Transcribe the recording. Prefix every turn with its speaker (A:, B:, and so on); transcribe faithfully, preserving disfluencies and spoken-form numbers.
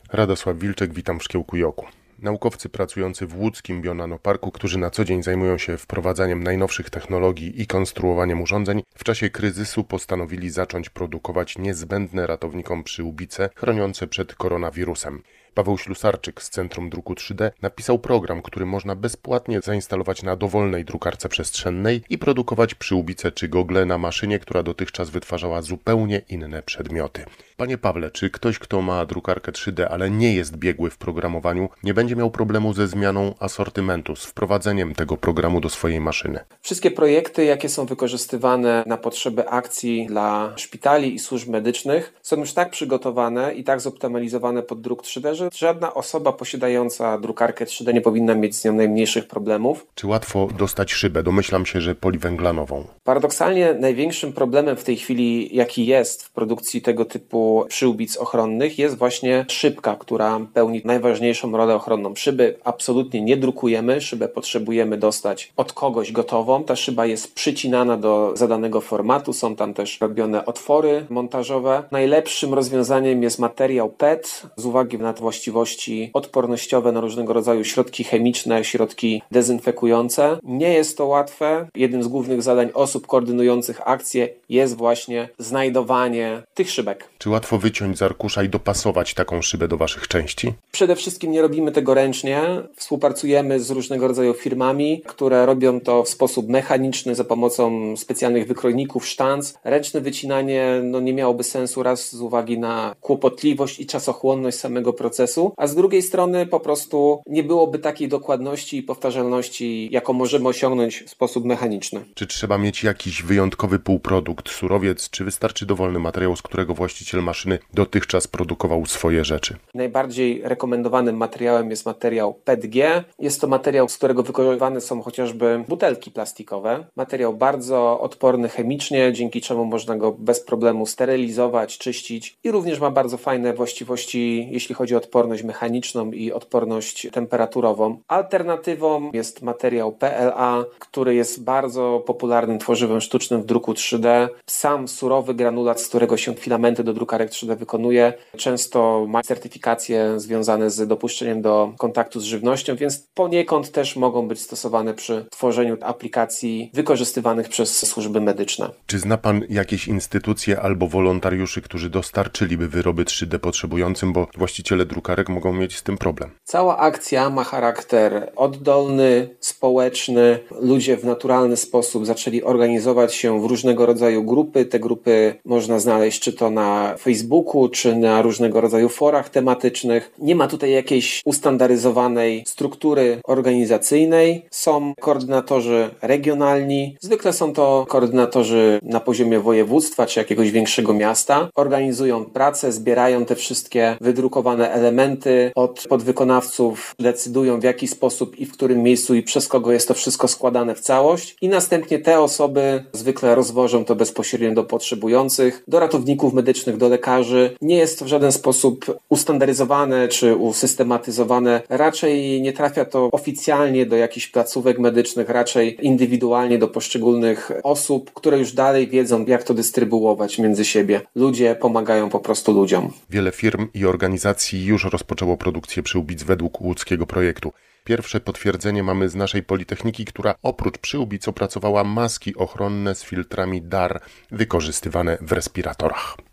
A: Radosław Wilczek, witam w Szkiełku i Oku. Naukowcy pracujący w łódzkim Bionanoparku, którzy na co dzień zajmują się wprowadzaniem najnowszych technologii i konstruowaniem urządzeń, w czasie kryzysu postanowili zacząć produkować niezbędne ratownikom przyłbice chroniące przed koronawirusem. Paweł Ślusarczyk z Centrum Druku trzy D napisał program, który można bezpłatnie zainstalować na dowolnej drukarce przestrzennej i produkować przyłbice czy gogle na maszynie, która dotychczas wytwarzała zupełnie inne przedmioty. Panie Pawle, czy ktoś, kto ma drukarkę trzy D, ale nie jest biegły w programowaniu, nie będzie miał problemu ze zmianą asortymentu, z wprowadzeniem tego programu do swojej maszyny?
B: Wszystkie projekty, jakie są wykorzystywane na potrzeby akcji dla szpitali i służb medycznych, są już tak przygotowane i tak zoptymalizowane pod druk trzy D, że żadna osoba posiadająca drukarkę trzy D nie powinna mieć z nią najmniejszych problemów.
A: Czy łatwo dostać szybę? Domyślam się, że poliwęglanową.
B: Paradoksalnie największym problemem w tej chwili, jaki jest w produkcji tego typu przyłbic ochronnych, jest właśnie szybka, która pełni najważniejszą rolę ochronną. Szyby absolutnie nie drukujemy, szybę potrzebujemy dostać od kogoś gotową. Ta szyba jest przycinana do zadanego formatu, są tam też robione otwory montażowe. Najlepszym rozwiązaniem jest materiał P E T z uwagi na właściwości odpornościowe na różnego rodzaju środki chemiczne, środki dezynfekujące. Nie jest to łatwe. Jednym z głównych zadań osób koordynujących akcje jest właśnie znajdowanie tych szybek.
A: Czy łatwo wyciąć z arkusza i dopasować taką szybę do waszych części?
B: Przede wszystkim nie robimy tego ręcznie. Współpracujemy z różnego rodzaju firmami, które robią to w sposób mechaniczny za pomocą specjalnych wykrojników, sztanc. Ręczne wycinanie no, nie miałoby sensu raz z uwagi na kłopotliwość i czasochłonność samego procesu, a z drugiej strony po prostu nie byłoby takiej dokładności i powtarzalności, jaką możemy osiągnąć w sposób mechaniczny.
A: Czy trzeba mieć jakiś wyjątkowy półprodukt, surowiec, czy wystarczy dowolny materiał, z którego właściciel maszyny dotychczas produkował swoje rzeczy?
B: Najbardziej rekomendowanym materiałem jest materiał P E T G. Jest to materiał, z którego wykonywane są chociażby butelki plastikowe. Materiał bardzo odporny chemicznie, dzięki czemu można go bez problemu sterylizować, czyścić i również ma bardzo fajne właściwości, jeśli chodzi o odporność mechaniczną i odporność temperaturową. Alternatywą jest materiał P L A, który jest bardzo popularnym tworzywem sztucznym w druku trzy D. Sam surowy granulat, z którego się filamenty do drukarek trzy D wykonuje, często ma certyfikacje związane z dopuszczeniem do kontaktu z żywnością, więc poniekąd też mogą być stosowane przy tworzeniu aplikacji wykorzystywanych przez służby medyczne.
A: Czy zna Pan jakieś instytucje albo wolontariuszy, którzy dostarczyliby wyroby trzy D potrzebującym, bo właściciele drukarek mogą mieć z tym problem?
B: Cała akcja ma charakter oddolny, społeczny. Ludzie w naturalny sposób zaczęli organizować się w różnego rodzaju grupy. Te grupy można znaleźć czy to na Facebooku, czy na różnego rodzaju forach tematycznych. Nie ma tutaj jakiejś ustandaryzowanej struktury organizacyjnej. Są koordynatorzy regionalni. Zwykle są to koordynatorzy na poziomie województwa czy jakiegoś większego miasta. Organizują pracę, zbierają te wszystkie wydrukowane elementy od podwykonawców, decydują w jaki sposób i w którym miejscu i przez kogo jest to wszystko składane w całość i następnie te osoby zwykle rozwożą to bezpośrednio do potrzebujących, do ratowników medycznych, do lekarzy. Nie jest to w żaden sposób ustandaryzowane czy usystematyzowane. Raczej nie trafia to oficjalnie do jakichś placówek medycznych, raczej indywidualnie do poszczególnych osób, które już dalej wiedzą, jak to dystrybuować między siebie. Ludzie pomagają po prostu ludziom.
A: Wiele firm i organizacji już rozpoczęło produkcję przyłbic według łódzkiego projektu. Pierwsze potwierdzenie mamy z naszej Politechniki, która oprócz przyłbic opracowała maski ochronne z filtrami D A R wykorzystywane w respiratorach.